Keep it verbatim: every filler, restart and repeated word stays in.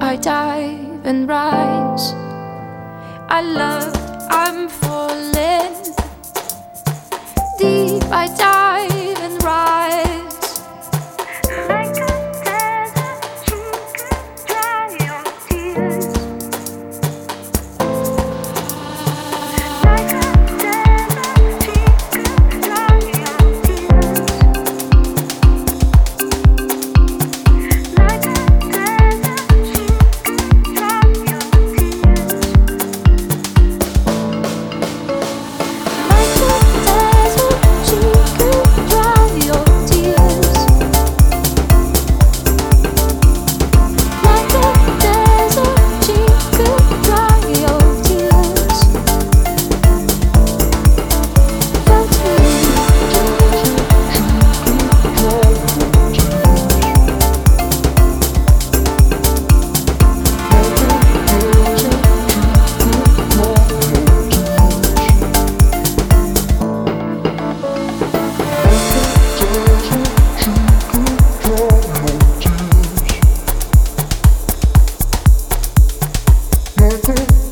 I dive and rise. I love, I'm falling. Deep I dive and rise. Like a desert, you could dry your tears. Like a desert, you could dry your tears. Like a desert, you could dry your tears. Like a desert, you could dry your tears. Like a desert, you could dry your tears. Felt me.